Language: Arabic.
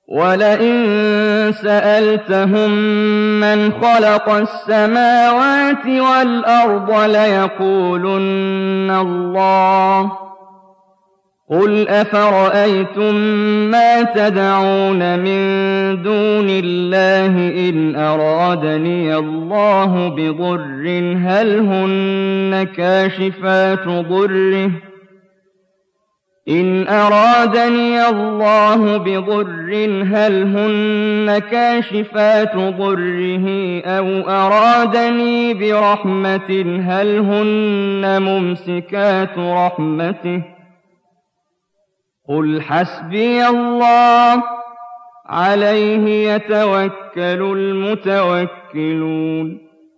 وَلَئِن سَأَلْتَهُم مَّنْ خَلَقَ السَّمَاوَاتِ وَالْأَرْضَ لَيَقُولُنَّ اللَّهُ ۚ قُلْ أَفَرَأَيْتُم مَّا تَدْعُونَ مِن دُونِ اللَّهِ إِنْ أَرَادَنِيَ اللَّهُ بِضُرٍّ هَلْ هُنَّ كَاشِفَاتُ ضُرِّهِ أَوْ أَرَادَنِي بِرَحْمَةٍ هَلْ هُنَّ مُمْسِكَاتُ رَحْمَتِهِ ۚ قُلْ حَسْبِيَ اللَّهُ ۖ عَلَيْهِ يَتَوَكَّلُ الْمُتَوَكِّلُونَ